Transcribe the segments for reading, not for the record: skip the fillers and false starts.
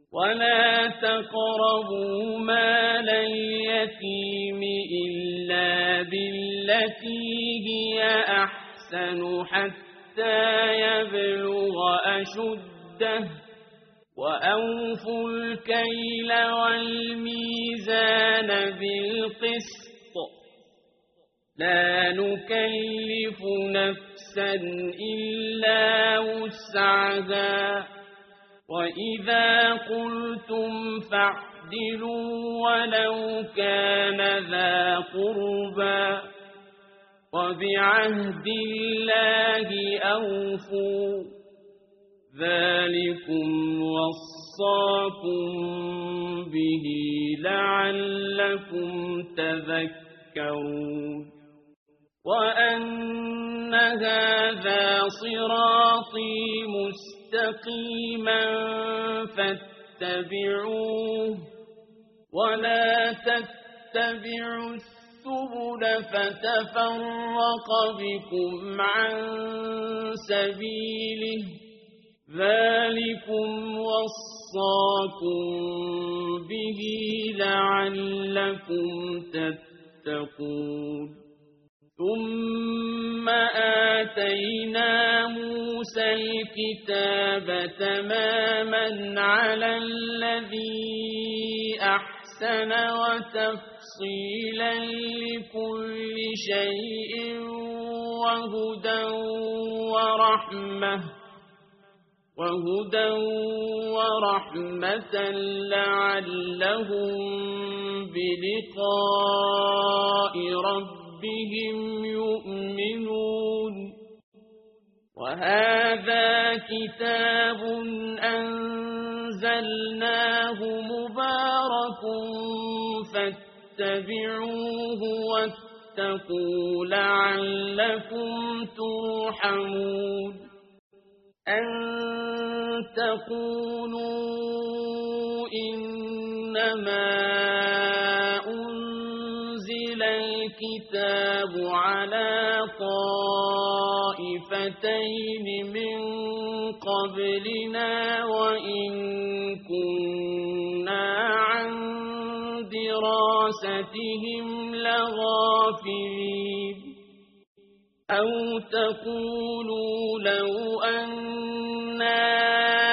ولا تقربوا مال اليتيم إلا بالتي هي أحسن حتى يبلغ أشده وأوفوا الكيل والميزان بالقسط لا نكلف نفسا إلا وسعها وإذا قلتم فاعدلوا ولو كان ذا قربى وبعهد الله أوفوا ذلكم وصاكم به لعلكم تذكرون وأن هذا صراطي مستقيما فاتبعوه ولا تتبعوا السبل فتفرق بكم عن سبيله ذلكم وصاكم به لعلكم تتقون ثم آتينا موسى الكتاب تماما على الذي أحسن وتفصيلا لكل شيء وهدى ورحمة لعلهم بلقاء ربهم يؤمنون وهذا كتاب أنزلناه مبارك فاتبعوه واتقوا لعلكم ترحمون أن تقولوا إنما أنزل الكتاب على طائفتين من قبلنا وإن كنا عن دراستهم لغافلين أو تقولوا لو أنا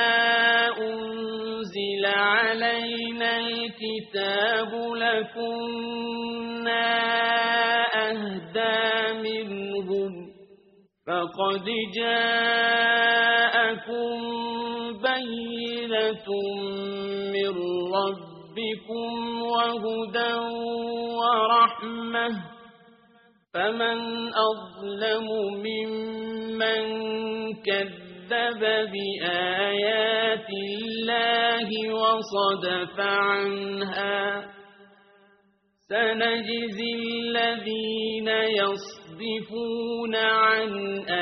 أنزل علينا الكتاب لكنا أهدى منهم فقد جاءكم بينة من ربكم وهدى ورحمة فمن أظلم ممن كذب بآيات الله وصدف عنها سنجزي الذين يصدفون عن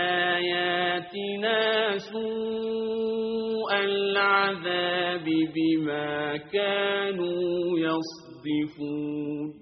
آياتنا سوء العذاب بما كانوا يصدفون